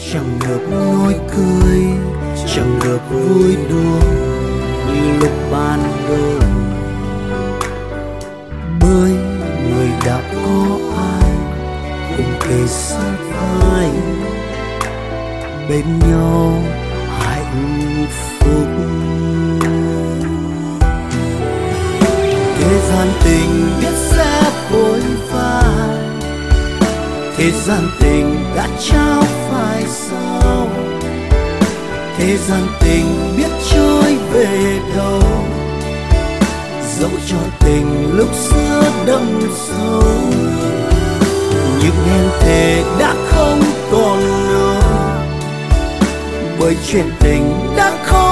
chẳng được nói cười, chẳng được vui đùa như lúc ban đầu. Bởi người đã có ai cùng kề sát vai bên nhau hạnh phúc. Thế gian tình biết sẽ phôi phai, thế gian tình đã trao phai sao, thế gian tình biết trôi về đâu. Dẫu cho tình lúc xưa đâm sâu, những hẹn thề đã không còn nữa, bởi chuyện tình đã không